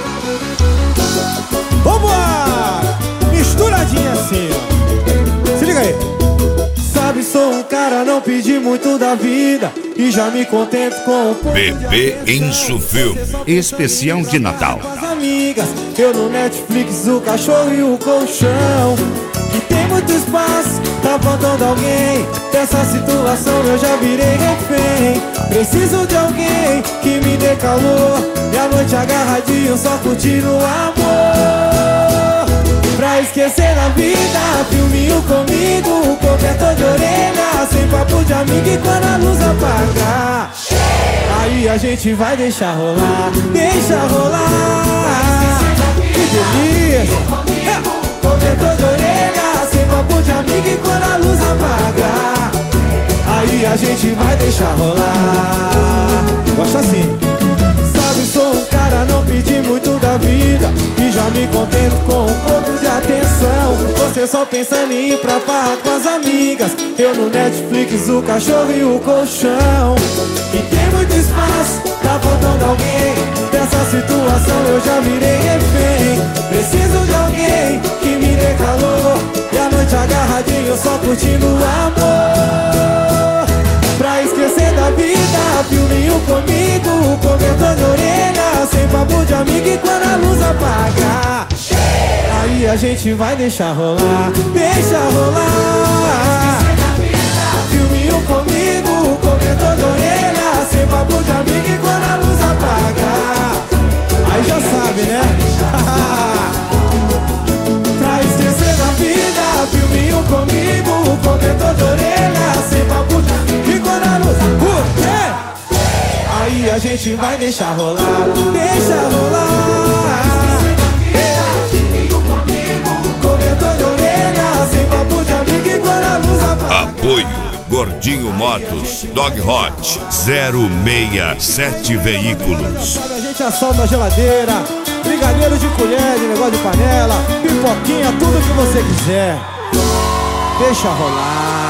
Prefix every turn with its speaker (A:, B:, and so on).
A: Vambora! Misturadinha assim, ó. Se liga aí. Sabe, sou um cara, não pedi muito da vida e já me contento com o
B: Bebê Enzo Filme, especial de Natal.
A: Amigas, eu no Netflix, o cachorro e o colchão. E tem muito espaço, tá faltando alguém. Dessa situação eu já virei refém. Preciso de alguém que me dê calor e a noite agarradinho só curtindo o amor. Pra esquecer da vida, filminho comigo, cobertor de orelha, sem papo de amigo e quando a luz apagar, aí a gente vai deixar rolar, deixa rolar. Que delícia! Cobertor de orelha, sem papo de amigo e quando a luz apagar, aí a gente vai deixar rolar. Gosta assim. Sabe, sou um cara, não pedi muito da vida e já me contento com um pouco de atenção. Você só pensando em ir pra farra com as amigas, eu no Netflix, o cachorro e o colchão. E tem muito espaço, tá faltando alguém. Dessa situação eu já virei refém. Preciso de alguém que me dê calor e a noite agarradinho só curtindo o amor. Pra esquecer da vida, filminho comigo, cobertor de orelha, sem papo de amigo e quando a luz apagar, aí a gente vai deixar rolar, deixa rolar. Filminho comigo, cobertor de orelha, sem papo de amigo e quando a luz apagar, aí já sabe, né? Pra esquecer da vida, filminho comigo, cobertor de orelha, sem papo de amigo e quando a luz apagar, aí a gente vai deixar rolar, deixa rolar. Cobertor de orelha, sem papo de amigo e quando a luz apagar.
B: Apoio Gordinho Motos, Dog Hot 067 Veículos.
A: A gente assalta a geladeira, brigadeiro de colher, de negócio de panela, pipoquinha, tudo que você quiser. Deixa rolar.